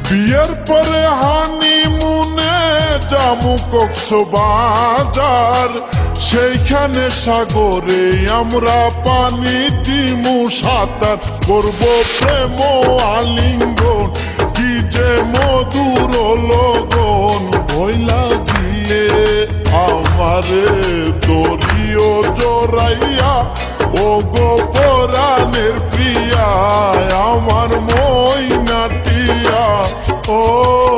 বিয়ের পরে হানিমুনে যামু কক্সবাজার, সেইখানে সাগরে আমরা পানি দিমু সাঁতার, করবো প্রেম আলিঙ্গন, কি যে মধুর লগন। ভইলা গিয়ে আমারে দরিও জড়াইয়া, ও গো পরাণের প্রিয়া, আমার ময়নাটিয়া ও